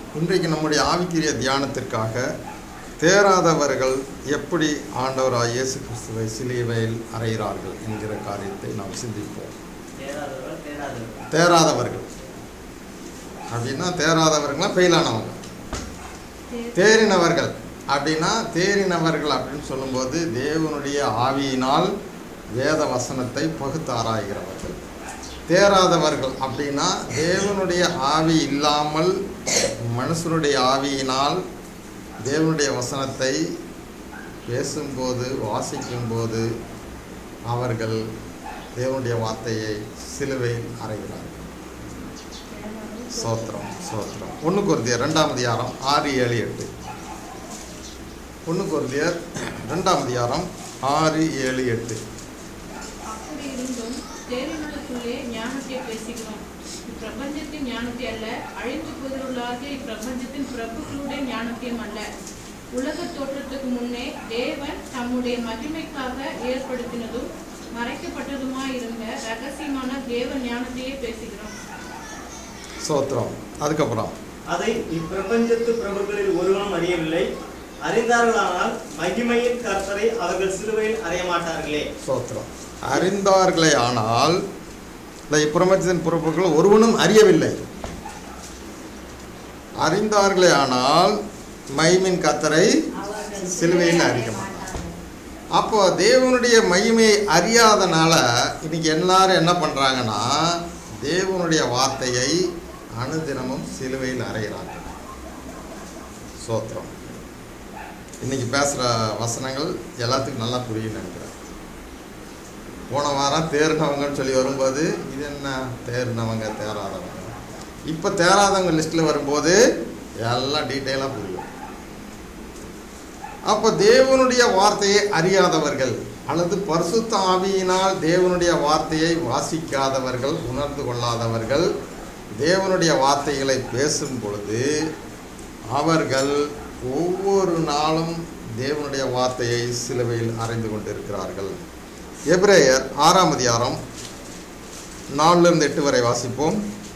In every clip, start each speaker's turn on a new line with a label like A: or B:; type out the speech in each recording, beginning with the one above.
A: இன்றைக்கு நம்முடைய ஆவிக்குரிய தியானத்திற்காக தேராதவர்கள் எப்படி ஆண்டவராய் இயேசு கிறிஸ்துவை சிலுவையில் அறைகிறார்கள் என்கிற காரியத்தை நாம் சிந்திப்போம். தேராதவர்கள் அப்படின்னா தேராதவர்கள்னா ஃபெயிலானவங்க. தேறினவர்கள் அப்படின்னா தேறினவர்கள் அப்படின்னு சொல்லும்போது தேவனுடைய ஆவியினால் வேத வசனத்தை பகுத்து ஆராய்கிறவர்கள். தேராதவர்கள் அப்படின்னா தேவனுடைய ஆவி இல்லாமல் மனுஷனுடைய ஆவியினால் தேவனுடைய வசனத்தை பேசும்போது வாசிக்கும்போது அவர்கள் தேவனுடைய வார்த்தையை சிலுவையில் அறைகிறார்கள். சோத்திரம் சோத்திரம். 1 கொரிந்தியர் 2ஆம் அதிகாரம் 6, 7, 8. 1 கொரிந்தியர் 2ஆம் அதிகாரம் 6, 7, 8.
B: அப்படி இருந்தும் தேவனுக்குள்ளே ஞானத்தை பேசுகிறோம். இப்பிரபஞ்சத்தின் ஞானத்தை அல்ல, அழிந்து போதலாகிய இப்பிரபஞ்சத்தின் பிரபுக்களுடைய ஞானத்தையும் அல்ல. உலக தோற்றத்துக்கு முன்னே தேவன் தம்முடைய மகிமைக்காக ஏற்படுத்தினதும் மறைக்கப்பட்டதுமாயிருந்த ரகசியமான தேவ ஞானத்தையே பேசுகிறோம்.
A: சோத்திரம். அதுக்கப்புறம்
C: அதை இப்பிரபஞ்சத்து பிரபுக்களில் ஒருவனும் அறியவில்லை. அறிந்தார்களானால் மகிமையின் கர்த்தரை அவர்கள் சிலுவையில் அறைய மாட்டார்களே.
A: சோத்திரம். அறிந்தார்களே ஆனால் இப்பிரபஞ்சத்தின் பிரபுக்கள் ஒருவனும் அறியவில்லை. அறிந்தார்களே ஆனால் மகிமையின் கர்த்தரை சிலுவையில் அறைய மாட்டார்கள். அப்போ தேவனுடைய மகிமையை அறியாதனால இன்னைக்கு எல்லாரும் என்ன பண்ணுறாங்கன்னா தேவனுடைய வார்த்தையை அனுதினமும் சிலுவையில் அறைகிறார்கள். சோத்திரம். இன்னைக்கு பேசுகிற வசனங்கள் எல்லாத்துக்கும் நல்லா புரியும் நினைக்கிறேன். போன வாரம் தேர்னவங்கன்னு சொல்லி வரும்போது இது என்ன தேர்னவங்க தேராதவங்க, இப்போ தேராதவங்க லிஸ்ட்டில் வரும்போது எல்லாம் டீட்டெயிலாக புரியும். அப்போ தேவனுடைய வார்த்தையை அறியாதவர்கள் அல்லது பரிசுத்த ஆவியினால் தேவனுடைய வார்த்தையை வாசிக்காதவர்கள், உணர்ந்து கொள்ளாதவர்கள் தேவனுடைய வார்த்தைகளை பேசும் பொழுது அவர்கள் ஒவ்வொரு நாளும் தேவனுடைய வார்த்தையை சிலுவையில் அறைந்து கொண்டிருக்கிறார்கள். எபிரேயர் 6ஆம் அதிகாரம் 4 8 வரை வாசிப்போம்.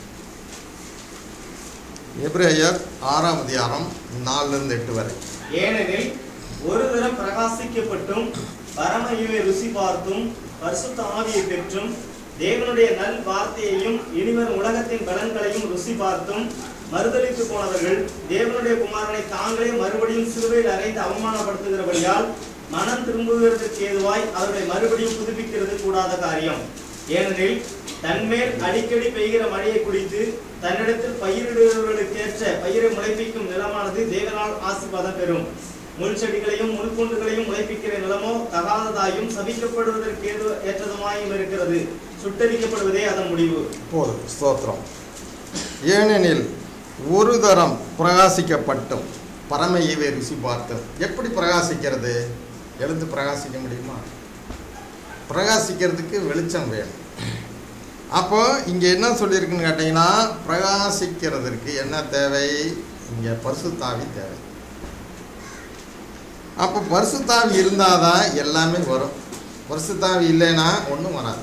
A: எபிரேயர் 6ஆம் அதிகாரம் 4 8 வரை.
C: ஏனெனில் ஒரு தரம் பிரகாசிக்கப்பட்டும் பரமயுவை ருசி பார்த்தும் பரிசுத்த ஆவியை பெற்றும் தேவனுடைய நல் வார்த்தையையும் இனிவரும் உலகத்தின் பலன்களையும் ருசி பார்த்தும் மறுதலித்து போனவர்கள் தேவனுடைய குமாரனை தாங்களே மறுபடியும் சிலுவையில் அறைந்து அவமானப்படுத்துகிறபடியால் மனம் திரும்புவதற்கு ஏதுவாய் அவர்களை மறுபடியும் புதுப்பிக்கிறது கூடாத காரியம். ஏனெனில் தன்மேல் அடிக்கடி பெய்கிற மழையை குடித்து தன்னிடத்தில் பயிரிடுபவர்களுக்கேற்ற பயிரை முளைப்பிக்கும் நிலமானது தேவனால் ஆசீர்வாதம் பெறும். முள் செடிகளையும் முள்குண்டுகளையும் முளைப்பிக்கிற நிலமோ தகாததாயும் சபிக்கப்படுவதற்கு ஏற்றதுமாயும் இருக்கிறது. சுட்டரிக்கப்படுவதே அதன் முடிவு.
A: போதும். ஸ்தோத்திரம். ஏனெனில் ஒரு தரம் பிரகாசிக்கப்பட்டும் பரம ஈவை ருசி பார்த்தும். எப்படி பிரகாசிக்கிறது? எழுந்து பிரகாசிக்க முடியுமா? பிரகாசிக்கிறதுக்கு வெளிச்சம் வேணும். அப்போ இங்கே என்ன சொல்லியிருக்குன்னு கேட்டிங்கன்னா பிரகாசிக்கிறதுக்கு என்ன தேவை? இங்கே பரிசுத்தாவி தேவை. அப்போ பரிசுத்தாவி இருந்தால் தான் எல்லாமே வரும். பரிசுத்தாவி இல்லைன்னா ஒன்றும் வராது.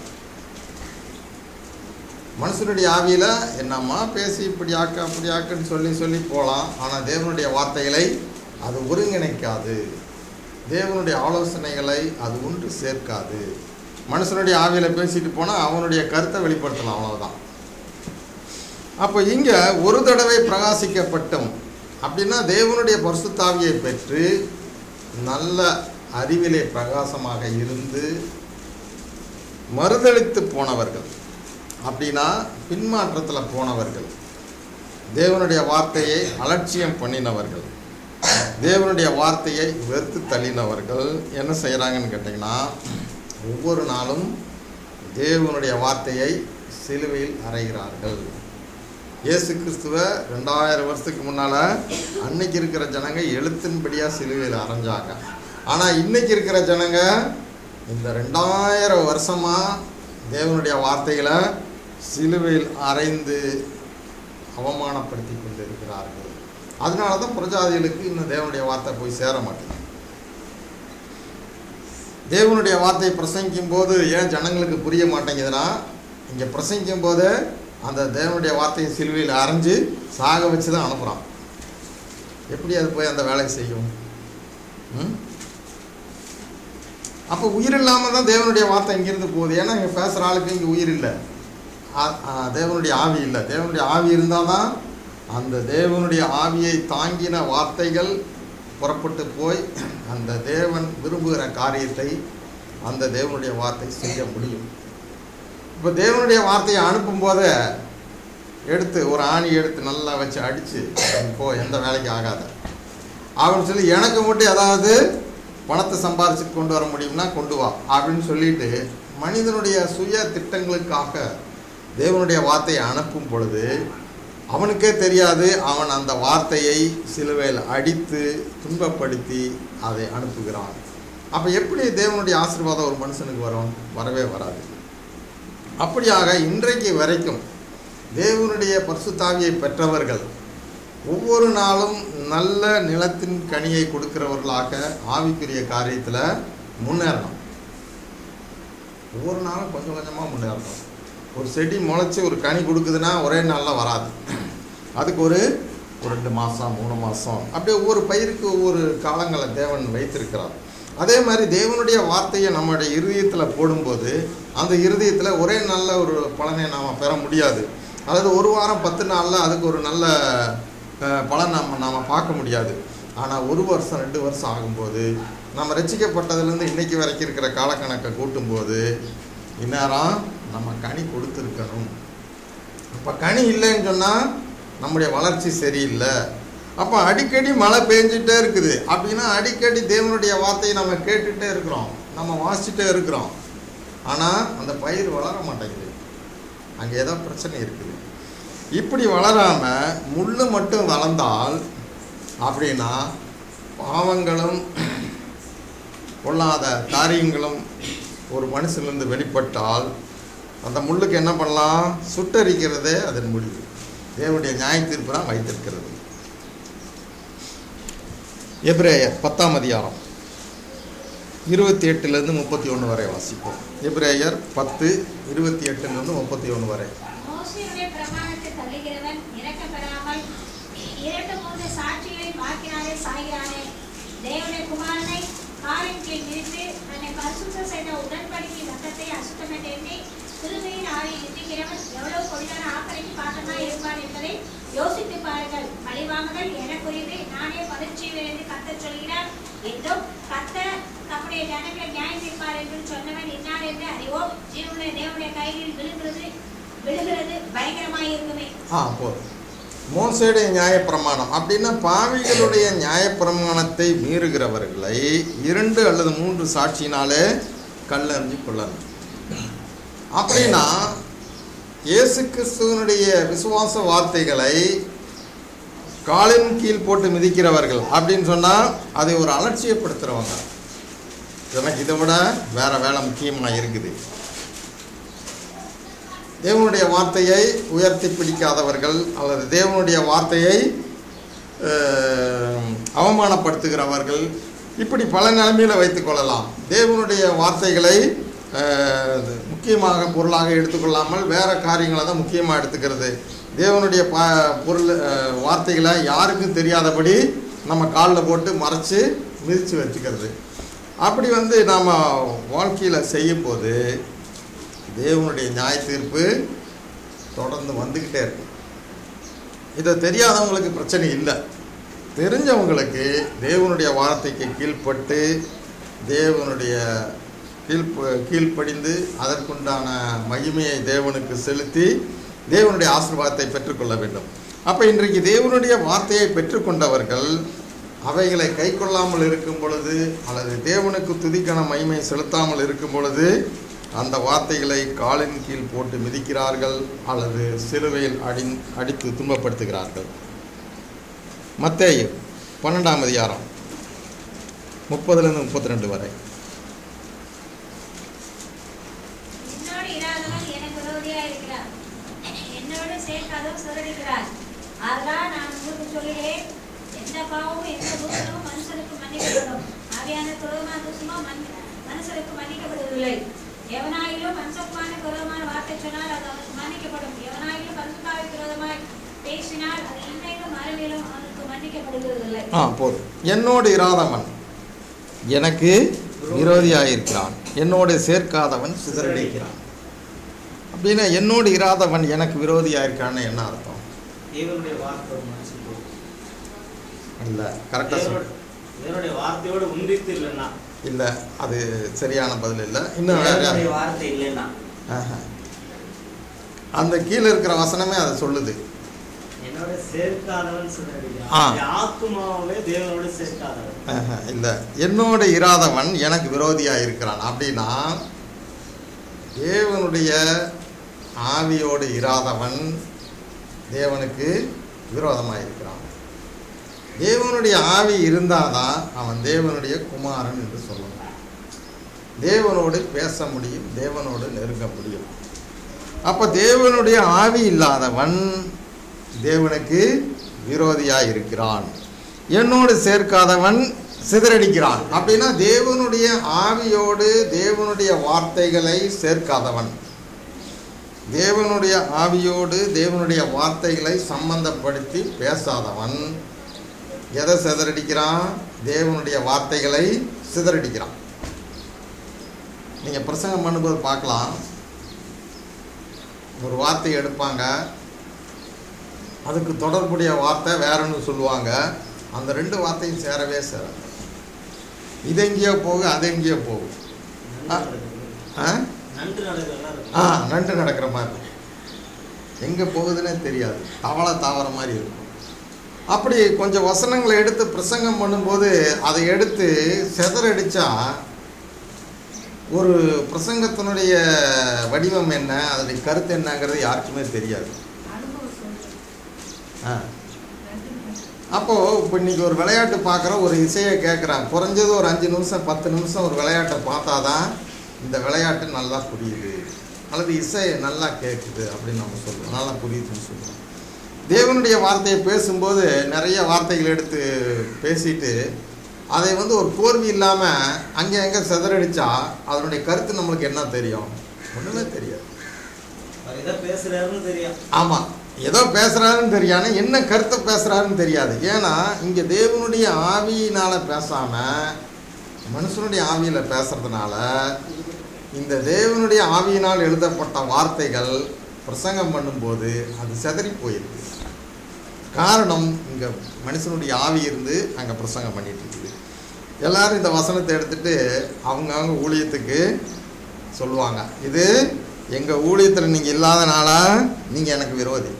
A: மனுஷனுடைய ஆவியில் என்னம்மா பேசி இப்படி ஆக்க அப்படி ஆக்குன்னு சொல்லி போகலாம். ஆனால் தேவனுடைய வார்த்தைகளை அது ஒருங்கிணைக்காது. தேவனுடைய ஆலோசனைகளை அது ஒன்று சேர்க்காது. மனுஷனுடைய ஆவியில் பேசிட்டு போனால் அவனுடைய கருத்தை வெளிப்படுத்தலாம், அவ்வளோதான். அப்போ இங்கே ஒரு தடவை பிரகாசிக்கப்பட்டும் அப்படின்னா தேவனுடைய பரிசுத்தாவியை பெற்று நல்ல அறிவிலே பிரகாசமாக இருந்து மறுதலித்து போனவர்கள் அப்படின்னா பின்மாற்றத்தில் போனவர்கள், தேவனுடைய வார்த்தையை அலட்சியம் பண்ணினவர்கள், தேவனுடைய வார்த்தையை வெறுத்து தள்ளினவர்கள் என்ன செய்கிறாங்கன்னு கேட்டிங்கன்னா ஒவ்வொரு நாளும் தேவனுடைய வார்த்தையை சிலுவையில் அறைகிறார்கள். இயேசு கிறிஸ்துவை 2000 வருஷத்துக்கு முன்னால் அன்னைக்கு இருக்கிற ஜனங்க எழுத்தின்படியாக சிலுவையில் அரைஞ்சாங்க. ஆனால் இன்றைக்கி இருக்கிற ஜனங்க இந்த 2000 வருஷமாக தேவனுடைய வார்த்தைகளை சிலுவையில் அறைந்து அவமானப்படுத்தி கொண்டு இருக்கிறார்கள். அதனால தான் பிரஜாதிகளுக்கு இன்னும் தேவனுடைய வார்த்தை போய் சேர மாட்டேங்குது. தேவனுடைய வார்த்தையை பிரசங்கிக்கும் போது ஏன் ஜனங்களுக்கு புரிய மாட்டேங்குதுன்னா இங்கே பிரசங்கிக்கும் போது அந்த தேவனுடைய வார்த்தையை சிலுவையில் அரைஞ்சு சாக வச்சு தான் அனுப்புகிறான். எப்படி அது போய் அந்த வேலையை செய்யும்? அப்போ உயிர் இல்லாமல் தான் தேவனுடைய வார்த்தை இங்கிருந்து போகுது. ஏன்னா இங்கே பேசுகிற ஆளுக்கு இங்கே உயிர் இல்லை, தேவனுடைய ஆவி இல்லை. தேவனுடைய ஆவி இருந்தால் தான் அந்த தேவனுடைய ஆவியை தாங்கின வார்த்தைகள் புறப்பட்டு போய் அந்த தேவன் விரும்புகிற காரியத்தை அந்த தேவனுடைய வார்த்தை செய்ய முடியும். இப்போ தேவனுடைய வார்த்தையை அனுப்பும்போது எடுத்து ஒரு ஆணி எடுத்து நல்லா வச்சு அடித்து போ, எந்த வேலைக்கு ஆகாத அப்படின்னு சொல்லி, எனக்கு மட்டும் ஏதாவது பணத்தை சம்பாரிச்சுட்டு கொண்டு வர முடியும்னா கொண்டு வா அப்படின்னு சொல்லிட்டு மனிதனுடைய சுய திட்டங்களுக்காக தேவனுடைய வார்த்தையை அனுப்பும் பொழுது அவனுக்கே தெரியாது அவன் அந்த வார்த்தையை சிலுவையில் அடித்து துன்பப்படுத்தி அதை அனுப்புகிறான். அப்போ எப்படி தேவனுடைய ஆசீர்வாதம் ஒரு மனுஷனுக்கு வரும்? வரவே வராது. அப்படியாக இன்றைக்கு வரைக்கும் தேவனுடைய பரிசுத்த ஆவியை பெற்றவர்கள் ஒவ்வொரு நாளும் நல்ல நிலத்தின் கனியை கொடுக்கிறவர்களாக ஆவிக்குரிய காரியத்தில் முன்னேறணும். ஒவ்வொரு நாளும் கொஞ்சம் கொஞ்சமாக முன்னேறணும். ஒரு செடி முளைச்சி ஒரு கனி கொடுக்குதுன்னா ஒரே நாளில் வராது. அதுக்கு ஒரு 2 மாதம் 3 மாதம் அப்படியே ஒவ்வொரு பயிருக்கு ஒவ்வொரு காலங்களை தேவன் வைத்திருக்கிறார். அதே மாதிரி தேவனுடைய வார்த்தையை நம்முடைய இருதயத்தில் போடும்போது அந்த இருதயத்தில் ஒரே நல்ல ஒரு பலனை நாம் பெற முடியாது. அதாவது ஒரு வாரம் 10 நாளில் அதுக்கு ஒரு நல்ல பலன் நாம் பார்க்க முடியாது. ஆனால் 1 வருஷம் 2 வருஷம் ஆகும்போது நம்ம ரட்சிக்கப்பட்டதுலேருந்து இன்றைக்கி வரைக்கும் இருக்கிற காலக்கணக்கை கூட்டும்போது இந்நேரம் நம்ம கனி கொடுத்துருக்கணும். இப்போ கனி இல்லைன்னு சொன்னால் நம்முடைய வளர்ச்சி சரியில்லை. அப்போ அடிக்கடி மழை பெஞ்சிட்டே இருக்குது அப்படின்னா அடிக்கடி தேவனுடைய வார்த்தையை நம்ம கேட்டுகிட்டே இருக்கிறோம், நம்ம வாசிச்சுட்டே இருக்கிறோம். ஆனால் அந்த பயிர் வளர மாட்டேங்குது. அங்கே ஏதோ பிரச்சனை இருக்குது. இப்படி வளராமல் முள் மட்டும் வளர்ந்தால் அப்படின்னா பாவங்களும் கொள்ளாத காரியங்களும் ஒரு மனுஷனிலிருந்து வெளிப்பட்டால் அந்த முள்ளுக்கு என்ன பண்ணலாம்? சுட்டரிக்கிறதே அதன் முடிவு. தேவனுடைய நியாய தீர்ப்பு தான் வைத்திருக்கிறது. எபிரேயர் 10ஆம் அதிகாரம் 28லேருந்து 31 வரை வாசிப்போம். எபிரேயர் 10 28லேருந்து 31 வரை.
D: மோசேயுடைய பிரமாணத்தை தள்ளுகிறவன் இரக்கப்படாமல் 2-3 சாட்சிகளின் வாக்கினாலே சாகிறானே. தேவனுடைய குமாரனை காலின் கீழ் மிதித்து தன்னை பரிசுத்த செய்த உடன்படிக்கை ரத்தத்தை அசுத்தம் என்று எண்ணி கிருபையின் ஆவியை நிந்திக்கிறவன் எவ்வளவு கொடிதான ஆக்கரைக்கு பாத்திரமாய் இருப்பான் என்பதை யோசித்து பாருங்கள். பழிவாங்குதல் எனக்குரியது, நானே பரிச்சைவேன் என்று கர்த்தர் சொல்கிறார் என்றும் கர்த்தர் தம்முடைய ஜனங்களை நியாயம் தீர்ப்பார் என்றும் சொன்னவன் இன்னார் என்று அறிவோம். ஜீவனுடைய தேவனுடைய கைகளில் விழுகிறது பயங்கரமாய் இருக்குமே.
A: போதும். மோசேயுடைய நியாயப்பிரமாணம் அப்படின்னா பாவிகளுடைய நியாயப்பிரமாணத்தை மீறுகிறவர்களை 2 அல்லது 3 சாட்சியினாலே கல்லறிஞ்சு கொள்ளணும். அப்படின்னா இயேசு கிறிஸ்துவனுடைய விசுவாச வார்த்தைகளை காலின் கீழ் போட்டு மிதிக்கிறவர்கள் அப்படின்னு சொன்னால் அதை ஒரு அலட்சியப்படுத்துகிறவங்க. எனக்கு இதை விட வேற வேலை முக்கியமாக இருக்குது. தேவனுடைய வார்த்தையை உயர்த்தி பிடிக்காதவர்கள் அல்லது தேவனுடைய வார்த்தையை அவமானப்படுத்துகிறவர்கள் இப்படி பல நிலைமையில் வைத்து கொள்ளலாம். தேவனுடைய வார்த்தைகளை முக்கியமாக பொருளாக எடுத்துக்கொள்ளாமல் வேறு காரியங்களை தான் முக்கியமாக எடுத்துக்கிறது. தேவனுடைய வார்த்தைகளை யாருக்கும் தெரியாதபடி நம்ம காலில் போட்டு மறைச்சி மிதித்து வச்சுக்கிறது. அப்படி நாம் வாழ்க்கையில் செய்யும்போது தேவனுடைய நியாய தீர்ப்பு தொடர்ந்து வந்துக்கிட்டே இருக்கு. இதை தெரியாதவங்களுக்கு பிரச்சனை இல்லை. தெரிஞ்சவங்களுக்கு தேவனுடைய வார்த்தைக்கு கீழ்ப்பட்டு தேவனுடைய கீழ்ப்படிந்து அதற்குண்டான மகிமையை தேவனுக்கு செலுத்தி தேவனுடைய ஆசீர்வாதத்தை பெற்றுக்கொள்ள வேண்டும். அப்போ இன்றைக்கு தேவனுடைய வார்த்தையை பெற்றுக்கொண்டவர்கள் அவைகளை கை கொள்ளாமல் இருக்கும் பொழுது அல்லது தேவனுக்கு துதிக்கான மகிமை செலுத்தாமல் இருக்கும் பொழுது அந்த வார்த்தைகளை காலின் கீழ் போட்டு மிதிக்கிறார்கள் அல்லது சிலுவையில் அடித்து துன்பப்படுத்துகிறார்கள். மத்தேயு 12ஆம் அதிகாரம் 30லேருந்து 32 வரை.
D: என்னோடு இராதவன் எனக்கு விரோதியாக இருக்கிறார், என்னோடு சேர்க்காதவன் சுரடிக்கிறார். அதனால் நான் உங்களுக்கு சொல்கிறேன், எந்த பாவமும் எந்த தூசணமும் மனுஷனுக்கு மன்னிக்கப்படும், ஆவியான குரோதமான தூசணமோ மனுஷனுக்கு மன்னிக்கப்படுவதில்லை. எவனாயிலும் மனுஷமான குரோதமான வார்த்தை சொன்னால் அது அவனுக்கு மன்னிக்கப்படும், எவனாயிலும் பரிசுத்தாவிக்கு விரோதமாய் பேசினால் அது இன்மையிலும் மறுமையிலும் அவனுக்கு மன்னிக்கப்படும். மன்னிக்கப்படுவதில்லை.
A: போதும். என்னோடு இராதவன் எனக்கு விரோதியாயிருக்கிறான், என்னோடு சேர்க்காதவன் சிதறடிக்கிறான். அப்படின்னா என்னோடு இராதவன் எனக்கு விரோதியாயிருக்கான்னு என்ன அர்த்தம்?
C: தேவனுடைய வார்த்தை மனுஷனுக்கு
A: இல்லை, கரெக்டாக சொல்.
C: தேவனுடைய வார்த்தையோடு ஒன்றித்து இல்லைன்னா
A: இல்லை, அது சரியான பதில் இல்லை. இன்னும் வேற
C: வார்த்தை இல்லைன்னா
A: அந்த கீழே இருக்கிற வசனமே அதை சொல்லுது.
C: என்னோட சேர்க்காதவன் சிதறடிக்கிறான், ஆத்துமாவே தேவனோடு சேர்க்காதவன்.
A: இல்லை, என்னோட இராதவன் எனக்கு விரோதியாக இருக்கிறான். அப்படின்னா தேவனுடைய ஆவியோடு இராதவன் தேவனுக்கு விரோதமாக இருக்கிறான். தேவனுடைய ஆவி இருந்தால் தான் அவன் தேவனுடைய குமாரன் என்று சொல்லணும். தேவனோடு பேச முடியும், தேவனோடு நெருங்க முடியும். அப்போ தேவனுடைய ஆவி இல்லாதவன் தேவனுக்கு விரோதியாக இருக்கிறான். என்னோடு சேர்க்காதவன் சிதறடிக்கிறான். அப்படின்னா தேவனுடைய ஆவியோடு தேவனுடைய வார்த்தைகளை சேர்க்காதவன், தேவனுடைய ஆவியோடு தேவனுடைய வார்த்தைகளை சம்பந்தப்படுத்தி பேசாதவன் எதை சிதறடிக்கிறான்? தேவனுடைய வார்த்தைகளை சிதறடிக்கிறான். நீங்கள் பிரசங்கம் பண்ணும்போது பார்க்கலாம், ஒரு வார்த்தையை எடுப்பாங்க, அதுக்கு தொடர்புடைய வார்த்தை வேறொன்று சொல்லுவாங்க. அந்த ரெண்டு வார்த்தையும் சேரவே சேராது. இது எங்கேயோ போகும், அது எங்கேயோ போகும். நண்டு நடக்கிற மாதிரி எங்கே போகுதுன்னே தெரியாது, தவளை தாவற மாதிரி இருக்கும். அப்படி கொஞ்சம் வசனங்களை எடுத்து பிரசங்கம் பண்ணும்போது அதை எடுத்து சிதறடிச்சா ஒரு பிரசங்கத்தினுடைய வடிவம் என்ன, அதனுடைய கருத்து என்னங்கிறது யாருக்குமே தெரியாது. அப்போது இப்போ இன்றைக்கி ஒரு விளையாட்டு பார்க்குற, ஒரு இசையை கேட்குறான், குறைஞ்சது ஒரு 5 நிமிஷம் 10 நிமிஷம் ஒரு விளையாட்டை பார்த்தா தான் இந்த விளையாட்டு நல்லா புரியுது, அல்லது இசை நல்லா கேட்குது அப்படின்னு நம்ம சொல்லுவோம், நல்லா புரியுதுன்னு சொல்லுவோம். தேவனுடைய வார்த்தையை பேசும்போது நிறைய வார்த்தைகள் எடுத்து பேசிட்டு அதை ஒரு கோர்வி இல்லாமல் அங்கே எங்கே சிதறடிச்சா அதனுடைய கருத்து நம்மளுக்கு என்ன தெரியும்? ஒன்றுமே தெரியாது. ஆமாம், ஏதோ பேசுகிறாருன்னு தெரியாது, என்ன கருத்தை பேசுகிறாருன்னு தெரியாது. ஏன்னா இங்கே தேவனுடைய ஆவியினால் பேசாமல் மனுஷனுடைய ஆவியில் பேசுகிறதுனால இந்த தேவனுடைய ஆவியினால் எழுதப்பட்ட வார்த்தைகள் பிரசங்கம் பண்ணும்போது அது சிதறி போயிருக்கு. காரணம், இங்கே மனுஷனுடைய ஆவி இருந்து அங்கே பிரசங்கம் பண்ணிட்டு இருக்குது. எல்லோரும் இந்த வசனத்தை எடுத்துகிட்டு அவங்கவுங்க ஊழியத்துக்கு சொல்லுவாங்க, இது எங்கள் ஊழியத்தில் நீங்கள் இல்லாதனால நீங்கள் எனக்கு விரோதி.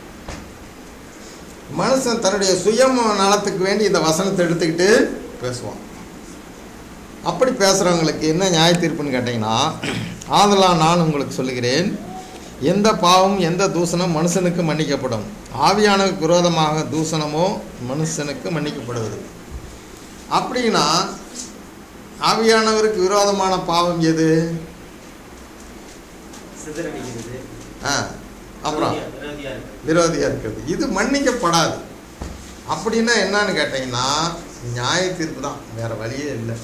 A: மனுஷன் தன்னுடைய சுயம நலத்துக்கு வேண்டி இந்த வசனத்தை எடுத்துக்கிட்டு பேசுவான். அப்படி பேசுகிறவங்களுக்கு என்ன நியாய தீர்ப்புன்னு கேட்டிங்கன்னா, ஆதலால் நான் உங்களுக்கு சொல்லுகிறேன், எந்த பாவம் எந்த தூசணம் மனுஷனுக்கு மன்னிக்கப்படும், ஆவியானவருக்கு விரோதமாக தூசணமோ மனுஷனுக்கு மன்னிக்கப்படுவது. அப்படின்னா ஆவியானவருக்கு விரோதமான பாவம் எது? அப்புறம் விரோதியாக இருக்கிறது. இது மன்னிக்கப்படாது. அப்படின்னா என்னன்னு கேட்டிங்கன்னா நியாய தீர்ப்பு தான், வேறு வழியே இல்லை.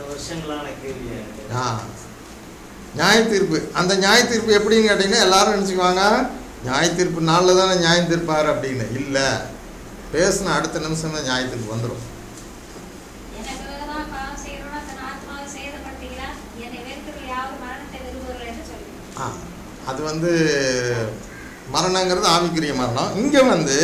A: நியாய தீர்ப்பு. அந்த நியாய தீர்ப்பு எப்படின்னு கேட்டிங்கன்னா எல்லாரும் நினச்சிக்குவாங்க, நியாய தீர்ப்பு நாளில் தானே நியாயம் தீர்ப்பார் அப்படின்னு. இல்லை, பேசின அடுத்த நிமிஷம் தான் நியாய தீர்ப்பு வந்துடும். அது மரணங்கிறது ஆவிக்குரிய மரணம். இங்கே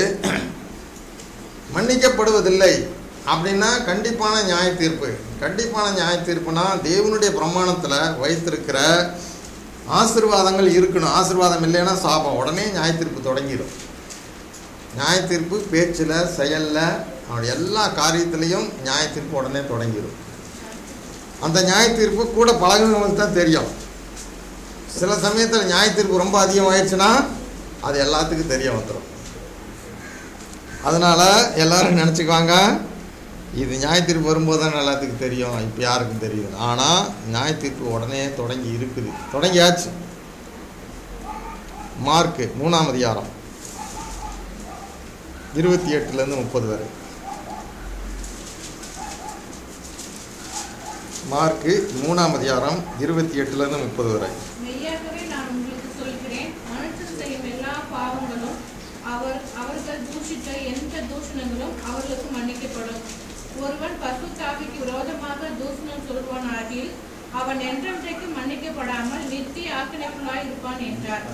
A: மன்னிக்கப்படுவதில்லை அப்படின்னா கண்டிப்பான நியாய தீர்ப்பு. கண்டிப்பான நியாய தீர்ப்புனா தேவனுடைய பிரமாணத்தில் வைத்திருக்கிற ஆசீர்வாதங்கள் இருக்கணும். ஆசீர்வாதம் இல்லைன்னா சாபம். உடனே நியாய தீர்ப்பு தொடங்கிடும். நியாய தீர்ப்பு பேச்சில், செயலில், அவனுடைய எல்லா காரியத்திலையும் நியாய தீர்ப்பு உடனே தொடங்கிடும். அந்த நியாய தீர்ப்பு கூட பழகுனவங்களுக்கு தான் தெரியும். சில சமயத்தில் நியாய தீர்ப்பு ரொம்ப அதிகமாகிடுச்சுன்னா அது எல்லாத்துக்கும் தெரிய வந்துடும். அதனால் எல்லோரும் நினச்சிக்குவாங்க, இது நியாய தீர்ப்பு வரும்போது தான் எல்லாத்துக்கும் தெரியும், இப்போ யாருக்கும் தெரியும். ஆனால் நியாய தீர்ப்பு உடனே தொடங்கி இருக்குது, தொடங்கியாச்சு. மார்க்கு 3ஆம் அதிகாரம் 28 30 வரை. மார்க்கு 3ஆம் அதிகாரம் 28 30 வரை.
B: மெய்யாகவே நான் உங்களுக்கு சொல்கிறேன், மனுஷன் செய்யும் எல்லா பாவங்களும் அவர்கள் தூஷித்த எந்த தூஷணங்களும் அவர்களுக்கு சொல்வானாகில் அவன் என்றென்றைக்கு மன்னிக்கப்படாமல் நித்திய ஆக்கினைக்குள்ளாய் இருப்பான் என்றார்.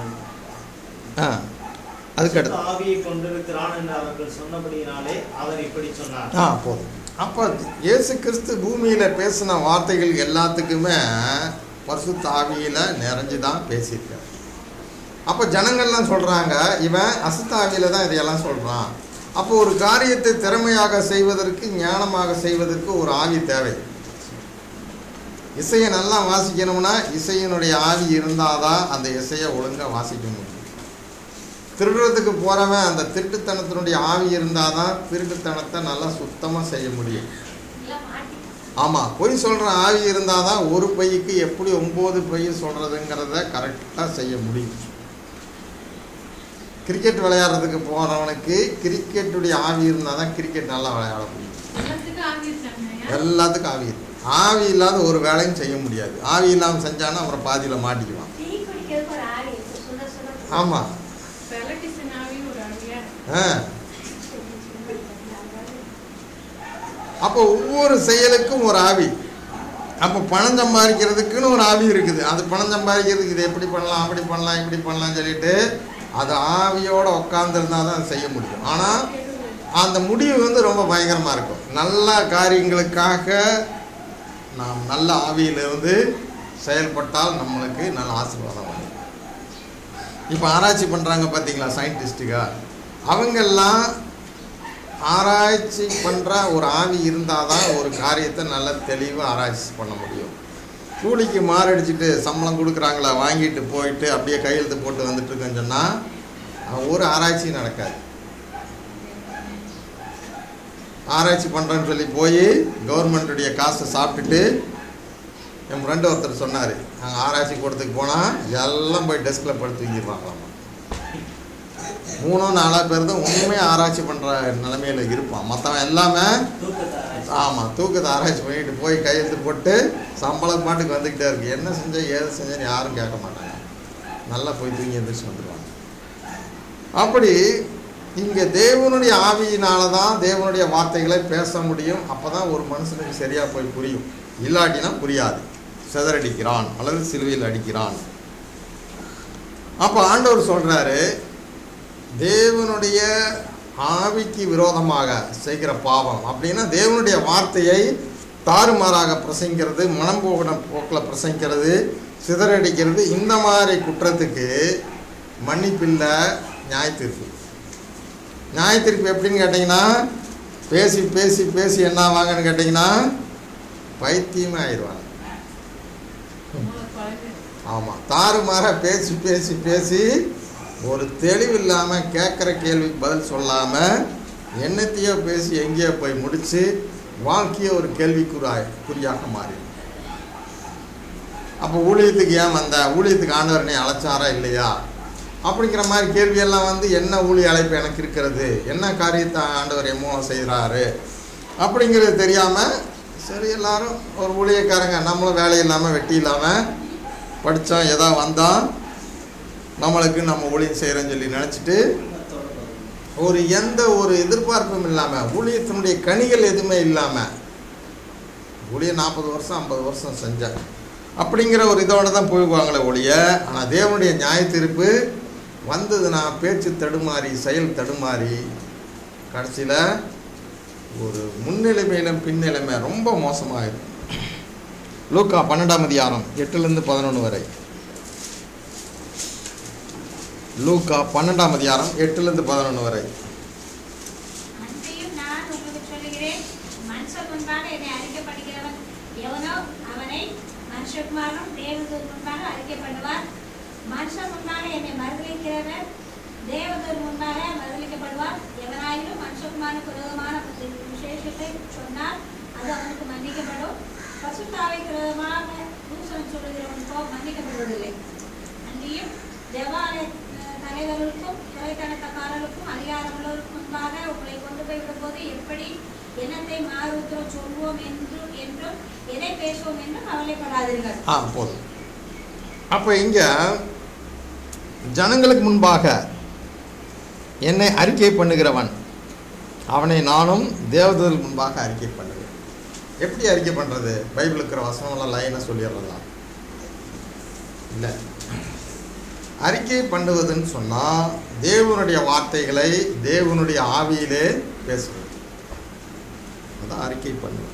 A: அதுக்கடுத்து
C: ஆவியை கொண்டிருக்கிறான் என்று அவர்கள் சொன்னபடியினாலே அவர் இப்படி சொன்னார்.
A: போதும். அப்போ இயேசு கிறிஸ்து பூமியில் பேசின வார்த்தைகள் எல்லாத்துக்குமே பரிசுத்த ஆவியில் நிறைஞ்சுதான் பேசியிருக்கார். அப்போ ஜனங்கள்லாம் சொல்கிறாங்க, இவன் அசுத்த ஆவியில் தான் இதையெல்லாம் சொல்கிறான். அப்போ ஒரு காரியத்தை திறமையாக செய்வதற்கு, ஞானமாக செய்வதற்கு ஒரு ஆவி தேவை. இசையை நல்லா வாசிக்கணும்னா இசையினுடைய ஆவி இருந்தால் தான் அந்த இசையை ஒழுங்காக வாசிக்க முடியும். திருடுறதுக்கு போகிறவன் அந்த திருட்டுத்தனத்தினுடைய ஆவி இருந்தால் தான் திருட்டுத்தனத்தை நல்லா சுத்தமாக செய்ய முடியும். ஆமாம், பொய் சொல்கிற ஆவி இருந்தால் தான் ஒரு பைக்கு எப்படி 9 பை சொல்கிறதுங்கிறத கரெக்டாக செய்ய முடியும். கிரிக்கெட் விளையாடுறதுக்கு போகிறவனுக்கு கிரிக்கெட்டுடைய ஆவி இருந்தால் தான் கிரிக்கெட் நல்லா விளையாட முடியும். எல்லாத்துக்கும் ஆவி இருக்கு. ஆவி இல்லாத ஒரு வேலையும் செய்ய முடியாது. ஆவி இல்லாமல் செஞ்சானா அப்புறம் பாதியில் மாட்டிக்குவான். ஆமாம். அப்போ ஒவ்வொரு செயலுக்கும் ஒரு ஆவி. அப்போ பணம் சம்பாதிக்கிறதுக்குன்னு ஒரு ஆவி இருக்குது. அது பணம் சம்பாதிக்கிறதுக்கு இது எப்படி பண்ணலாம், அப்படி பண்ணலாம், இப்படி பண்ணலாம் சொல்லிட்டு அது ஆவியோடு உட்காந்துருந்தா தான் செய்ய முடியும். ஆனால் அந்த முடிவு ரொம்ப பயங்கரமாக இருக்கும். நல்ல காரியங்களுக்காக நாம் நல்ல ஆவியிலிருந்து செயல்பட்டால் நம்மளுக்கு நல்ல ஆசீர்வாதம் வரும். இப்போ ஆராய்ச்சி பண்ணுறாங்க பார்த்தீங்களா சயின்டிஸ்ட்டுங்க, அவங்கெல்லாம் ஆராய்ச்சி பண்ணுற ஒரு ஆவி இருந்தால் தான் ஒரு காரியத்தை நல்ல தெளிவாக ஆராய்ச்சி பண்ண முடியும். கூலிக்கு மாரடிச்சுட்டு சம்பளம் கொடுக்குறாங்களா வாங்கிட்டு போயிட்டு அப்படியே கையெழுத்து போட்டு வந்துட்டுருக்கேன்னு சொன்னால் ஒரு ஆராய்ச்சி நடக்காது. ஆராய்ச்சி பண்ணுறேன்னு சொல்லி போய் கவர்மெண்ட்டுடைய காசை சாப்பிட்டுட்டு என் ஃப்ரெண்டு ஒருத்தர் சொன்னார், நாங்கள் ஆராய்ச்சி கூடத்துக்கு போனால் எல்லாம் போய் டெஸ்கில் படுத்து தூங்கிடுவாங்களாம். 3-4 பேர் தான் உண்மையாக ஆராய்ச்சி பண்ணுற நிலைமையில் இருப்பான். மற்றவன் எல்லாமே தூக்கத்தை ஆராய்ச்சி பண்ணிட்டு போய் கையெழுத்து போட்டு சம்பளம் பாட்டுக்கு வந்துக்கிட்டே இருக்குது. என்ன செஞ்சேன் ஏது செஞ்சேன்னு யாரும் கேட்க மாட்டாங்க. நல்லா போய் தூங்கி எழுந்திரிச்சு வந்துடுவாங்க. அப்படி இங்கே தேவனுடைய ஆவியினால தான் தேவனுடைய வார்த்தைகளை பேச முடியும். அப்போ தான் ஒரு மனுஷனுக்கு சரியாக போய் புரியும். இல்லாட்டினா புரியாது. சிதறடிக்கிறான் அல்லது சிலுவையில் அடிக்கிறான். அப்போ ஆண்டவர் சொல்கிறாரு, தேவனுடைய ஆவிக்கு விரோதமாக செய்கிற பாவம் அப்படின்னா தேவனுடைய வார்த்தையை தாறுமாறாக பிரசங்கிக்கிறது, மனம் போகிற போக்கில் பிரசங்கிக்கிறது, சிதறடிக்கிறது, இந்த மாதிரி குற்றத்துக்கு மன்னிப்பில்லை, நியாயத்தீர்ப்பு. நியாயத்தீர்ப்பு எப்படின்னு கேட்டிங்கன்னா பேசி பேசி பேசி என்ன ஆவாங்கன்னு கேட்டிங்கன்னா பைத்தியமே ஆயிடுவாங்க. ஆமாம், தாறுமாறாக பேசி பேசி பேசி ஒரு தெளிவு இல்லாமல் கேட்குற கேள்விக்கு பதில் சொல்லாமல் என்னத்தையோ பேசி எங்கேயோ போய் முடித்து வாழ்க்கையை ஒரு குறியாக மாறிடும். அப்போ ஊழியத்துக்கு ஏன் வந்த, ஊழியத்துக்கு ஆண்டவரனை அழைச்சாரா இல்லையா அப்படிங்கிற மாதிரி கேள்வியெல்லாம் என்ன ஊழிய அழைப்பு எனக்கு இருக்கிறது, என்ன காரியத்தை ஆண்டவர் என் மூலம் செய்கிறாரு அப்படிங்கிறது தெரியாமல் சரி எல்லாரும் ஒரு ஊழியக்காரங்க, நம்மளும் வேலை இல்லாமல் வெட்டி இல்லாமல் படித்தோம், ஏதோ வந்தோம், நம்மளுக்கு நம்ம ஊழியம் செய்கிறோன்னு சொல்லி நினச்சிட்டு எந்த ஒரு எதிர்பார்ப்பும் இல்லாமல் ஊழியத்தினுடைய கனிகள் எதுவுமே இல்லாமல் ஊழியம் 40 வருஷம் 50 வருஷம் செஞ்சேன் அப்படிங்கிற ஒரு இதோடு தான் போய்வாங்களே ஒழிய. ஆனால் தேவனுடைய நியாயத்தீர்ப்பு வந்ததுன்னா பேச்சு தடுமாறி செயல் தடுமாறி கடைசியில் ஒரு முன்னிலைமையிலும் பின்னிலைமை ரொம்ப மோசமாகிடும். லூக்கா 12ஆம் அதிகாரம் 8-11 வரை. லூக்கா 12ஆம் அதிகாரம் 8-11 வரை.
D: அன்றையும் நான் உங்களுக்கு சொல்லுகிறேன், மனுஷர் முன்பாக என்னை அறிக்கைப்படுகிறவன் எவனோ அவனை மனுஷகுமாரனும் தேவதூர் முன்பாக அறிக்கைப்படுவார். மனுஷர் முன்பாக என்னை மறுதலிக்கிறவர் தேவதூர் முன்பாக மறுதலிக்கப்படுவார். எவனாயிலும் மனுஷகுமாரனுக்கு விரோதமான விசேஷத்தை சொன்னால் அது அவனுக்கு மன்னிக்கப்படும். பசுத்தாவைக்கு விரோதமாக தூசணம் சொல்லுகிறவனுக்கோ மன்னிக்கப்படுவதில்லை. அன்றையும் தேவாலய தலைவர்களுக்கும் துறைக்கணக்காரர்களுக்கும் அதிகாரமுள்ளவருக்கும் முன்பாக உங்களை கொண்டு போய் விடும்போது எப்படி என்னத்தை மாறுத்திரம் சொல்வோம் என்றும் எதை பேசுவோம் என்றும் கவலைப்படாதீர்கள்.
A: போதும். அப்போ இங்கே ஜனங்களுக்கு முன்பாக என்னை அறிக்கை பண்ணுகிறவன் அவனை நானும் தேவதூதர் முன்பாக அறிக்கை பண்ணுவேன். எப்படி அறிக்கை பண்ணுறது? பைபிள் இருக்கிற வசனம்லாம் லைனாக சொல்லிடுறதா? இல்லை. அறிக்கை பண்ணுவதுன்னு சொன்னால் தேவனுடைய வார்த்தைகளை தேவனுடைய ஆவியிலே பேசுவது, அதான் அறிக்கை பண்ணுவது.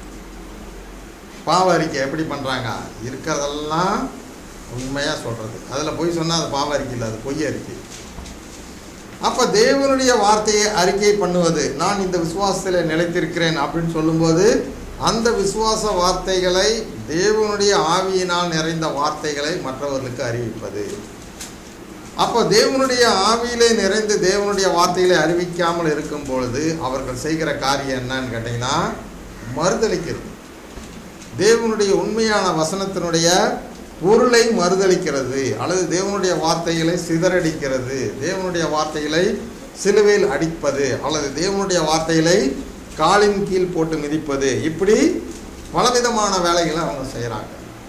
A: பாவ அறிக்கை எப்படி பண்ணுறாங்க? இருக்கிறதெல்லாம் உண்மையாக சொல்கிறது. அதில் பொய் சொன்னால் அது பாவ அறிக்கை இல்லை, அது பொய் அறிக்கை. அப்போ தேவனுடைய வார்த்தையை அறிக்கை பண்ணுவது, நான் இந்த விசுவாசத்தில் நிலைத்திருக்கிறேன் அப்படின்னு சொல்லும்போது அந்த விசுவாச வார்த்தைகளை, தேவனுடைய ஆவியினால் நிறைந்த வார்த்தைகளை மற்றவர்களுக்கு அறிவிப்பது. அப்போ தேவனுடைய ஆவியிலே நிறைந்து தேவனுடைய வார்த்தைகளை அறிவிக்காமல் இருக்கும் பொழுது அவர்கள் செய்கிற காரியம் என்னன்னு கேட்டிங்கன்னா மறுதலிக்கிறது. தேவனுடைய உண்மையான வசனத்தினுடைய பொருளை மறுதலிக்கிறது, அல்லது தேவனுடைய வார்த்தைகளை சிதறடிக்கிறது, தேவனுடைய வார்த்தைகளை சிலுவையில் அடிப்பது, அல்லது தேவனுடைய வார்த்தைகளை காலின் கீழ் போட்டு மிதிப்பது, இப்படி பலவிதமான வேலைகளை அவங்க செய்கிறாங்க.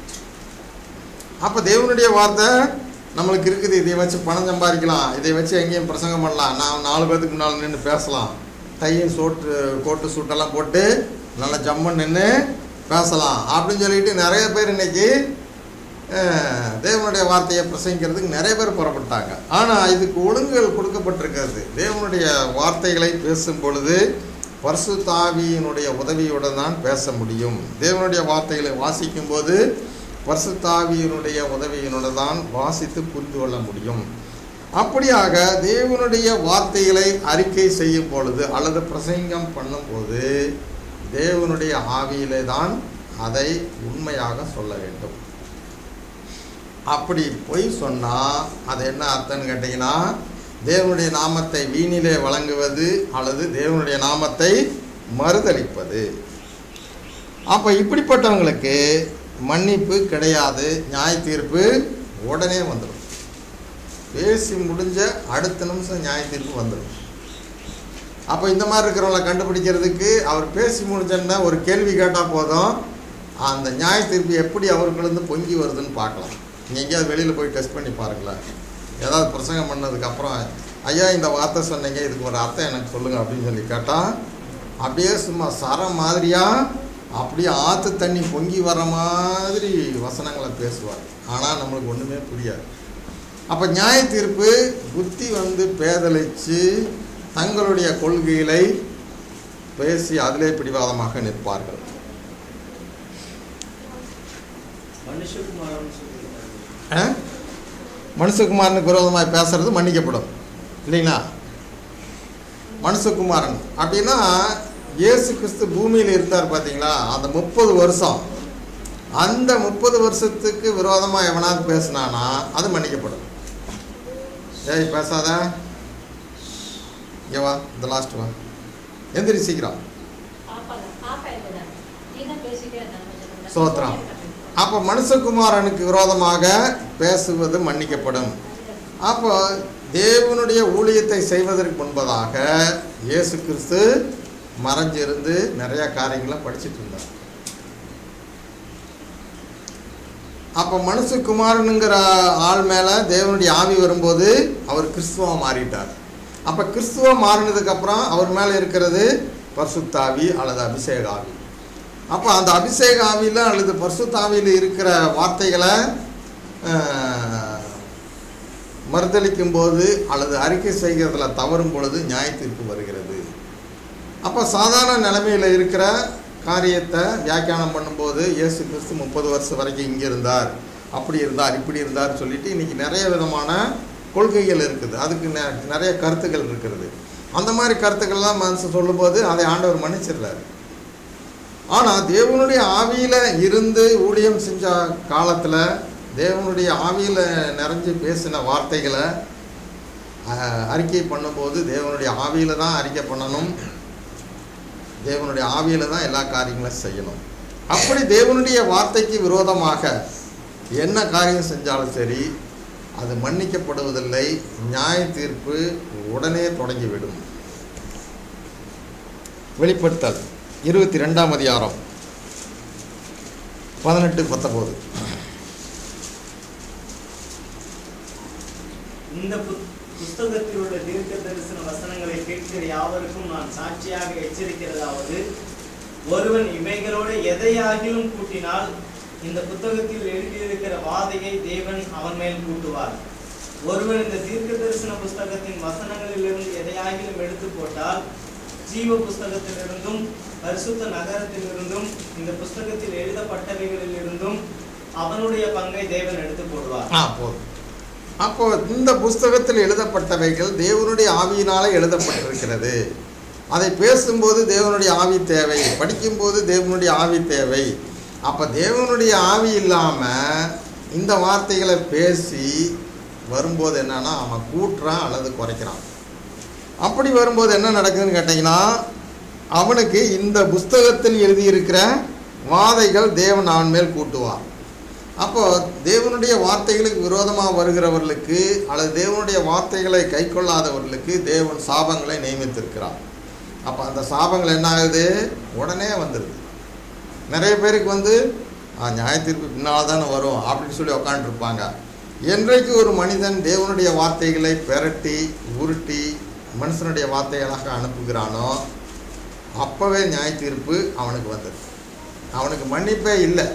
A: அப்போ தேவனுடைய வார்த்தை நம்மளுக்கு இருக்குது, இதை வச்சு பணம் சம்பாதிக்கலாம், இதை வச்சு எங்கேயும் பிரசங்கம் பண்ணலாம், நான் 4 பேருக்கு முன்னால் நின்று பேசலாம், டையும் கோட்டு சூட்டெல்லாம் போட்டு நல்லா ஜம்மன் நின்று பேசலாம் அப்படின்னு சொல்லிட்டு நிறைய பேர் இன்றைக்கி தேவனுடைய வார்த்தையை பிரசங்கிக்கிறதுக்கு நிறைய பேர் புறப்பட்டாங்க. ஆனால் இதுக்கு ஒழுங்குகள் கொடுக்கப்பட்டிருக்கிறது. தேவனுடைய வார்த்தைகளை பேசும் பொழுது பரிசுத்த ஆவியினுடைய உதவியுடன் தான் பேச முடியும். தேவனுடைய வார்த்தைகளை வாசிக்கும்போது பரிசுத்த ஆவியினுடைய உதவியினுடன் தான் வாசித்து புரிந்து கொள்ள முடியும். அப்படியாக தேவனுடைய வார்த்தைகளை அறிக்கை செய்யும் பொழுது அல்லது பிரசங்கம் பண்ணும்போது தேவனுடைய ஆவியிலே தான் அதை உண்மையாக சொல்ல வேண்டும். அப்படி பொய் சொன்னால் அது என்ன அர்த்தம்னு கேட்டிங்கன்னா தேவனுடைய நாமத்தை வீணிலே வழங்குவது அல்லது தேவனுடைய நாமத்தை மறுதலிப்பது. அப்போ இப்படிப்பட்டவங்களுக்கு மன்னிப்பு கிடையாது, நியாய தீர்ப்பு உடனே வந்துடும். பேசி முடிஞ்ச அடுத்த நிமிஷம் நியாய தீர்ப்பு வந்துடும். அப்போ இந்த மாதிரி இருக்கிறவங்கள கண்டுபிடிக்கிறதுக்கு அவர் பேசி முடிஞ்சோன்னா ஒரு கேள்வி கேட்டால் போதும், அந்த நியாய தீர்ப்பு எப்படி அவர்களுக்கு பொங்கி வருதுன்னு பார்க்கலாம். நீங்கள் எங்கேயாவது வெளியில் போய் டெஸ்ட் பண்ணி பாருங்களேன். ஏதாவது பிரசங்கம் பண்ணதுக்கப்புறம் ஐயா இந்த வார்த்தை சொன்னீங்க, இதுக்கு ஒரு அர்த்தம் எனக்கு சொல்லுங்கள் அப்படின்னு சொல்லி கேட்டால் அப்படியே சும்மா சரம் மாதிரியாக அப்படியே ஆற்று தண்ணி பொங்கி வர மாதிரி வசனங்களை பேசுவார். ஆனால் நம்மளுக்கு ஒன்றுமே புரியாது. அப்போ நியாய தீர்ப்பு புத்தி பேதலிச்சு தங்களுடைய கொள்கைகளை பேசி அதிலே பிடிவாதமாக நிற்பார்கள். மனுஷகுமாரனுக்கு விரோதமாக பேசுறது மன்னிக்கப்படும் இல்லைங்களா? மனுஷகுமாரன் அப்படின்னா இயேசு கிறிஸ்து பூமியில் இருந்தார் பார்த்தீங்களா, அந்த 30 வருஷம், அந்த 30 வருஷத்துக்கு விரோதமாக எவனாவது பேசினானா அது மன்னிக்கப்படும். ஏய் பேசாத, இங்கே வா, இந்த லாஸ்ட் வா, எந்திரி சீக்கிரம், சோத்ரம். அப்போ மனுஷகுமாரனுக்கு விரோதமாக பேசுவது மன்னிக்கப்படும். அப்போ தேவனுடைய ஊழியத்தை செய்வதற்கு முன்பதாக இயேசு கிறிஸ்து மறைஞ்சிருந்து நிறைய காரியங்களை படிச்சுட்டு இருந்தார். அப்போ மனுஷகுமாரனுங்கிற ஆள் மேலே தேவனுடைய ஆவி வரும்போது அவர் கிறிஸ்துவ மாறிட்டார். அப்போ கிறிஸ்துவ மாறினதுக்கப்புறம் அவர் மேலே இருக்கிறது பரிசுத்த ஆவி அல்லது அபிஷேக ஆவி. அப்போ அந்த அபிஷேக ஆவியில் அல்லது பரிசுத்த ஆவியில் இருக்கிற வார்த்தைகளை மறுதளிக்கும் போது அல்லது அறிக்கை செய்கிறதுல தவறும் பொழுது நியாய தீர்ப்பு வருகிறது. அப்போ சாதாரண நிலைமையில் இருக்கிற காரியத்தை வியாக்கியானம் பண்ணும்போது இயேசு கிறிஸ்து 30 வருஷம் வரைக்கும் இங்கே இருந்தார், அப்படி இருந்தார், இப்படி இருந்தார் சொல்லிட்டு இன்றைக்கி நிறைய விதமான கொள்கைகள் இருக்குது, அதுக்கு நிறைய கருத்துக்கள் இருக்கிறது. அந்த மாதிரி கருத்துக்கள்லாம் மனுஷன் சொல்லும்போது அதை ஆண்டவர் மன்னிச்சிடுறாரு. ஆனால் தேவனுடைய ஆவியில் இருந்து ஊழியம் செஞ்ச காலத்தில் தேவனுடைய ஆவியில் நிறைஞ்சு பேசின வார்த்தைகளை அறிக்கை பண்ணும்போது தேவனுடைய ஆவியில் தான் அறிக்கை பண்ணணும், தேவனுடைய ஆவியில் தான் எல்லா காரியங்களும் செய்யணும். அப்படி தேவனுடைய வார்த்தைக்கு விரோதமாக என்ன காரியம் செஞ்சாலும் சரி அது மன்னிக்கப்படுவதில்லை, நியாய தீர்ப்பு உடனே தொடங்கிவிடும். வெளிப்படுத்தல் 22ஆம் அதிகாரம் 18-19.
C: இந்த புஸ்தகத்தில் உள்ள தீர்க்க தரிசன வசனங்களை கேட்கிற யாவருக்கும் நான் சாட்சியாக எச்சரிக்கிறதாவது, ஒருவன் இவைகளோடு எதையாகிலும் கூட்டினால் இந்த புத்தகத்தில் எழுதியிருக்கிற வாதையை தேவன் அவன் மேல் கூட்டுவார். ஒருவன் இந்த தீர்க்க தரிசன புஸ்தகத்தின் வசனங்களிலிருந்து எதையாகிலும் எடுத்து போட்டால் ஜீவ புஸ்தகத்திலிருந்தும் பரிசுத்த நகரத்திலிருந்தும் இந்த புஸ்தகத்தில் எழுதப்பட்டவைகளிலிருந்தும் அவனுடைய பங்கை தேவன் எடுத்து போடுவார்.
A: போதும். அப்போ இந்த புஸ்தகத்தில் எழுதப்பட்டவைகள் தேவனுடைய ஆவியினாலே எழுதப்பட்டிருக்கிறது. அதை பேசும்போது தேவனுடைய ஆவி தேவை, படிக்கும்போது தேவனுடைய ஆவி தேவை. அப்போ தேவனுடைய ஆவி இல்லாமல் இந்த வார்த்தைகளை பேசி வரும்போது என்னன்னா அவன் கூட்டுறான் அல்லது குறைக்கிறான். அப்படி வரும்போது என்ன நடக்குதுன்னு கேட்டிங்கன்னா, அவனுக்கு இந்த புஸ்தகத்தில் எழுதியிருக்கிற வாதைகள் தேவன் அவன் மேல் கூட்டுவார். அப்போது தேவனுடைய வார்த்தைகளுக்கு விரோதமாக வருகிறவர்களுக்கு அல்லது தேவனுடைய வார்த்தைகளை கை கொள்ளாதவர்களுக்கு தேவன் சாபங்களை நியமித்திருக்கிறார். அப்போ அந்த சாபங்கள் என்ன ஆகுது? உடனே வந்துடுது. நிறைய பேருக்கு நியாயத்தீர்ப்பு பின்னால் தானே வரும் அப்படின்னு சொல்லி உக்காண்டிருப்பாங்க. என்றைக்கு ஒரு மனிதன் தேவனுடைய வார்த்தைகளை பெரட்டி உருட்டி மனுஷனுடைய வார்த்தைகளாக அனுப்புகிறானோ அப்போவே நியாயத்தீர்ப்பு அவனுக்கு வந்தது. அவனுக்கு மன்னிப்பே இல்லை.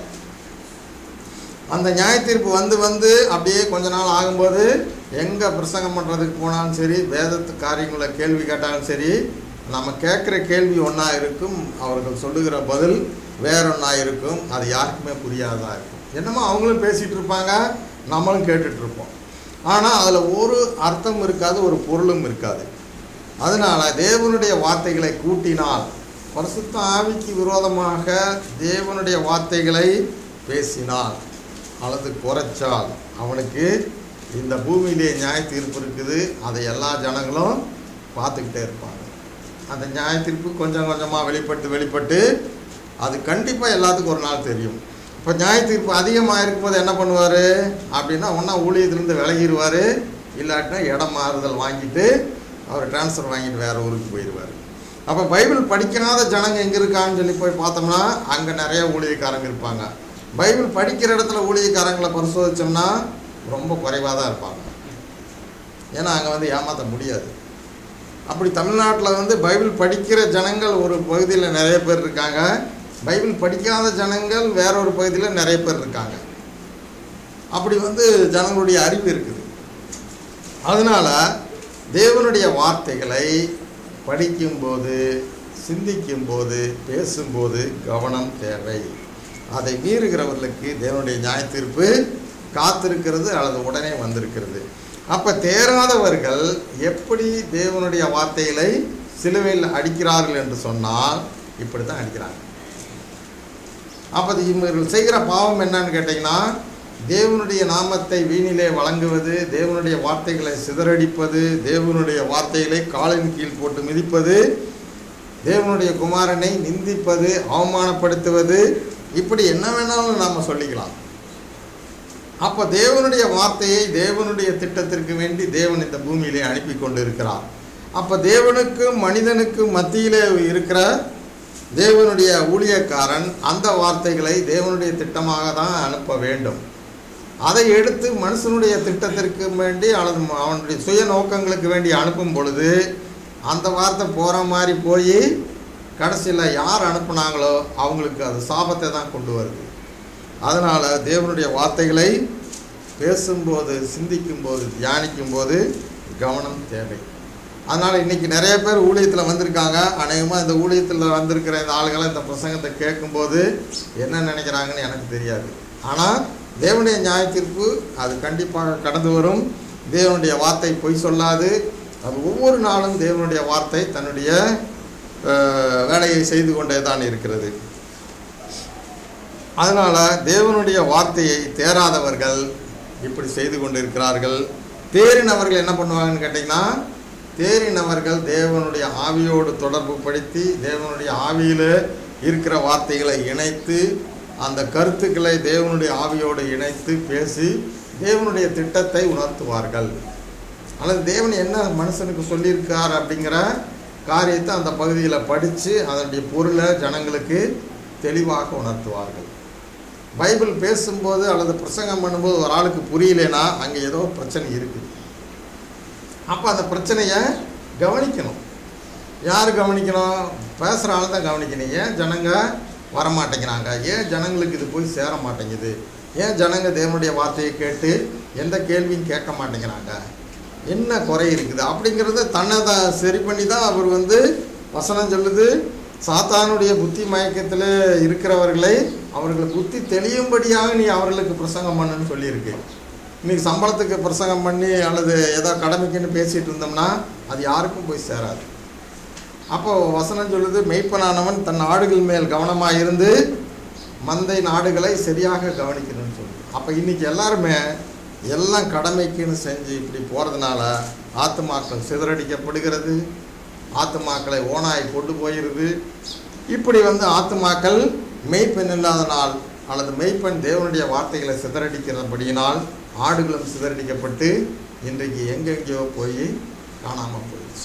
A: அந்த நியாயத்தீர்ப்பு வந்து அப்படியே கொஞ்ச நாள் ஆகும்போது எங்கே பிரசங்கம் பண்ணுறதுக்கு போனாலும் சரி, வேதத்து காரியங்களை கேள்வி கேட்டாலும் சரி, நம்ம கேட்குற கேள்வி ஒன்றா இருக்கும், அவர்கள் சொல்லுகிற பதில் வேறொன்றா இருக்கும். அது யாருக்குமே புரியாததாக இருக்கும். என்னமோ அவங்களும் பேசிகிட்டு இருப்பாங்க, நம்மளும் கேட்டுட்ருப்போம். ஆனால் அதில் ஒரு அர்த்தம் இருக்காது, ஒரு பொருளும் இருக்காது. அதனால் தேவனுடைய வார்த்தைகளை கூட்டினால், பரிசுத்த ஆவிக்கு விரோதமாக தேவனுடைய வார்த்தைகளை பேசினால் அல்லது குறைச்சால் அவனுக்கு இந்த பூமியிலே நியாய தீர்ப்பு இருக்குது. அதை எல்லா ஜனங்களும் பார்த்துக்கிட்டே இருப்பாங்க. அந்த நியாய தீர்ப்பு கொஞ்சம் கொஞ்சமாக வெளிப்பட்டு அது கண்டிப்பாக எல்லாத்துக்கும் ஒரு நாள் தெரியும். இப்போ நியாய தீர்ப்பு அதிகமாக இருக்கும்போது என்ன பண்ணுவார் அப்படின்னா, ஒன்றா ஊழியத்திலேருந்து விலகிடுவார், இல்லாட்டினா இடம் மாறுதல் வாங்கிட்டு அவர் ட்ரான்ஸ்ஃபர் வாங்கிட்டு வேறு ஊருக்கு போயிடுவார். அப்போ பைபிள் படிக்காத ஜனங்க எங்கே இருக்கான்னு சொல்லி போய் பார்த்தோம்னா அங்கே நிறைய ஊழியக்காரங்க இருப்பாங்க. பைபிள் படிக்கிற இடத்துல ஊழியக்காரங்களை பரிசோதித்தோம்னா ரொம்ப குறைவாக தான் இருப்பாங்க. ஏன்னா அங்கே ஏமாற்ற முடியாது. அப்படி தமிழ்நாட்டில் பைபிள் படிக்கிற ஜனங்கள் ஒரு பகுதியில் நிறைய பேர் இருக்காங்க, பைபிள் படிக்காத ஜனங்கள் வேற ஒரு பகுதியில் நிறைய பேர் இருக்காங்க. அப்படி ஜனங்களுடைய அறிவு இருக்குது. அதனால் தேவனுடைய வார்த்தைகளை படிக்கும்போது, சிந்திக்கும்போது, பேசும்போது கவனம் தேவை. அதை மீறுகிறவர்களுக்கு தேவனுடைய நியாய தீர்ப்பு காத்திருக்கிறது அல்லது உடனே வந்திருக்கிறது. அப்போ தேராதவர்கள் எப்படி தேவனுடைய வார்த்தைகளை சிலுவையில் அடிக்கிறார்கள் என்று சொன்னால் இப்படி தான் அடிக்கிறாங்க. அப்போ இவர்கள் செய்கிற பாவம் என்னன்னு கேட்டிங்கன்னா, தேவனுடைய நாமத்தை வீணிலே வழங்குவது, தேவனுடைய வார்த்தைகளை சிதறடிப்பது, தேவனுடைய வார்த்தைகளை காலின் கீழ் போட்டு மிதிப்பது, தேவனுடைய குமாரனை நிந்திப்பது, அவமானப்படுத்துவது, இப்படி என்ன வேணாலும் நாம் சொல்லிக்கலாம். அப்போ தேவனுடைய வார்த்தையை தேவனுடைய திட்டத்திற்கு வேண்டி தேவன் இந்த பூமியிலே அனுப்பி கொண்டு இருக்கிறார். அப்போ தேவனுக்கும் மனிதனுக்கும் மத்தியிலே இருக்கிற தேவனுடைய ஊழியக்காரன் அந்த வார்த்தைகளை தேவனுடைய திட்டமாக தான் அனுப்ப வேண்டும். அதை எடுத்து மனுஷனுடைய திட்டத்திற்கு வேண்டி அல்லது அவனுடைய சுய நோக்கங்களுக்கு வேண்டி அனுப்பும் பொழுது அந்த வார்த்தை போகிற மாதிரி போய் கடைசியில் யார் அனுப்புனாங்களோ அவங்களுக்கு அது சாபத்தை தான் கொண்டு வருது. அதனால் தேவனுடைய வார்த்தைகளை பேசும்போது, சிந்திக்கும்போது, தியானிக்கும்போது கவனம் தேவை. அதனால் இன்றைக்கி நிறைய பேர் ஊழியத்தில் வந்திருக்காங்க. அநேகமாக இந்த ஊழியத்தில் வந்திருக்கிற இந்த ஆளுகளை இந்த பிரசங்கத்தை கேட்கும்போது என்ன நினைக்கிறாங்கன்னு எனக்கு தெரியாது. ஆனால் தேவனுடைய நியாய தீர்ப்பு அது கண்டிப்பாக கடந்து வரும். தேவனுடைய வார்த்தை பொய் சொல்லாது. அது ஒவ்வொரு நாளும் தேவனுடைய வார்த்தை தன்னுடைய வேலையை செய்து கொண்டே தான் இருக்கிறது. அதனால் தேவனுடைய வார்த்தையை தேராதவர்கள் இப்படி செய்து கொண்டு இருக்கிறார்கள். தேறினவர்கள் என்ன பண்ணுவாங்கன்னு கேட்டிங்கன்னா, தேறினவர்கள் தேவனுடைய ஆவியோடு தொடர்பு படுத்தி தேவனுடைய ஆவியில் இருக்கிற வார்த்தைகளை இணைத்து அந்த கருத்துக்களை தேவனுடைய ஆவியோடு இணைத்து பேசி தேவனுடைய திட்டத்தை உணர்த்துவார்கள். அல்லது தேவன் என்ன மனுஷனுக்கு சொல்லியிருக்கார் அப்படிங்கிற காரியத்தை அந்த பகுதியில் படித்து அதனுடைய பொருளை ஜனங்களுக்கு தெளிவாக உணர்த்துவார்கள். பைபிள் பேசும்போது அல்லது பிரசங்கம் பண்ணும்போது ஒரு ஆளுக்கு புரியலைன்னா அங்கே ஏதோ பிரச்சனை இருக்குது. அப்போ அந்த பிரச்சனையை கவனிக்கணும். யார் கவனிக்கணும்? பேசுகிற ஆள் தான் கவனிக்கணும். ஏன் ஜனங்க வரமாட்டேங்கிறாங்க? ஏன் ஜனங்களுக்கு இது போய் சேர மாட்டேங்குது? ஏன் ஜனங்க தேவனுடைய வார்த்தையை கேட்டு எந்த கேள்வியும் கேட்க மாட்டேங்கிறாங்க? என்ன குறை இருக்குது அப்படிங்கிறத தன்னை தான் சரி பண்ணி தான் அவர் வசனம் சொல்லுது, சாத்தானுடைய புத்தி மயக்கத்தில் இருக்கிறவர்களை அவர்கள் புத்தி தெளியும்படியாக நீ அவர்களுக்கு பிரசங்கம் பண்ணுன்னு சொல்லியிருக்கு. இன்றைக்கி சம்பளத்துக்கு பிரசங்கம் பண்ணி அல்லது ஏதோ கடமைக்குன்னு பேசிகிட்டு இருந்தோம்னா அது யாருக்கும் போய் சேராது. அப்போது வசனம் சொல்லுது, மெய்ப்பனானவன் தன் ஆடுகள் மேல் கவனமாக இருந்து மந்தை நாடுகளை சரியாக கவனிக்கணும்னு சொல்லுது. அப்போ இன்றைக்கி எல்லாருமே எல்லாம் கடமைக்குன்னு செஞ்சு இப்படி போகிறதுனால ஆத்துமாக்கள் சிதறடிக்கப்படுகிறது, ஆத்துமாக்களை ஓனாய் கொண்டு போயிடுது. இப்படி ஆத்துமாக்கள் மெய்ப்பெண் இல்லாத நாள் அல்லது மெய்ப்பெண் தேவனுடைய வார்த்தைகளை சிதறடிக்கிறபடியினால் ஆடுகளும் சிதறடிக்கப்பட்டு இன்றைக்கு எங்கெங்கேயோ போய் காணாமல் போயிடுச்சு.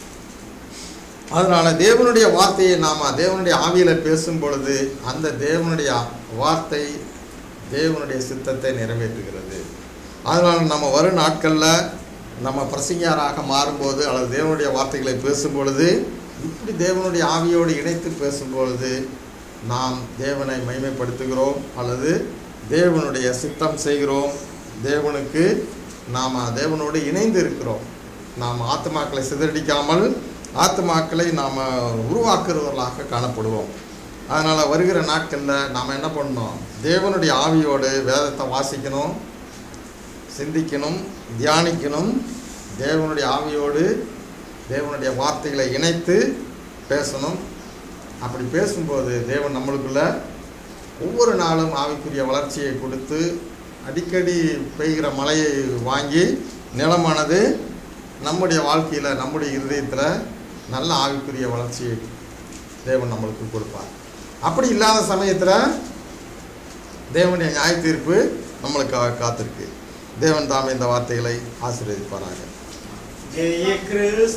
A: அதனால் தேவனுடைய வார்த்தையை நாம் தேவனுடைய ஆவியில் பேசும் பொழுது அந்த தேவனுடைய வார்த்தை தேவனுடைய சித்தத்தை நிறைவேற்றுகிறது. அதனால் நம்ம வரும் நாட்களில் நம்ம பிரசங்கியாராக மாறும்போது அல்லது தேவனுடைய வார்த்தைகளை பேசும் பொழுது இப்படி தேவனுடைய ஆவியோடு இணைத்து பேசும்பொழுது நாம் தேவனை மகிமைப்படுத்துகிறோம் அல்லது தேவனுடைய சித்தம் செய்கிறோம். தேவனுக்கு நாம் தேவனோடு இணைந்து இருக்கிறோம். நாம் ஆத்துமாக்களை சிதறடிக்காமல் ஆத்துமாக்களை நாம் உருவாக்குறவர்களாக காணப்படுவோம். அதனால் வருகிற நாட்களில் நாம் என்ன பண்ணணும்? தேவனுடைய ஆவியோடு வேதத்தை வாசிக்கணும், சிந்திக்கணும், தியானிக்கணும். தேவனுடைய ஆவியோடு தேவனுடைய வார்த்தைகளை இணைத்து பேசணும். அப்படி பேசும்போது தேவன் நம்மளுக்குள்ள ஒவ்வொரு நாளும் ஆவிக்குரிய வளர்ச்சியை கொடுத்து அடிக்கடி பெய்கிற மழையை வாங்கி நிலமானது நம்முடைய வாழ்க்கையில் நம்முடைய இருதயத்தில் நல்ல ஆவிக்குரிய வளர்ச்சியை தேவன் நம்மளுக்கு கொடுப்பார். அப்படி இல்லாத சமயத்தில் தேவனுடைய நியாய தீர்ப்பு நம்மளுக்காக காத்திருக்கு. தேவன் தாமே இந்த வார்த்தைகளை ஆசீர்வதிப்பாராக.
C: ஜெய கிறிஸ்து.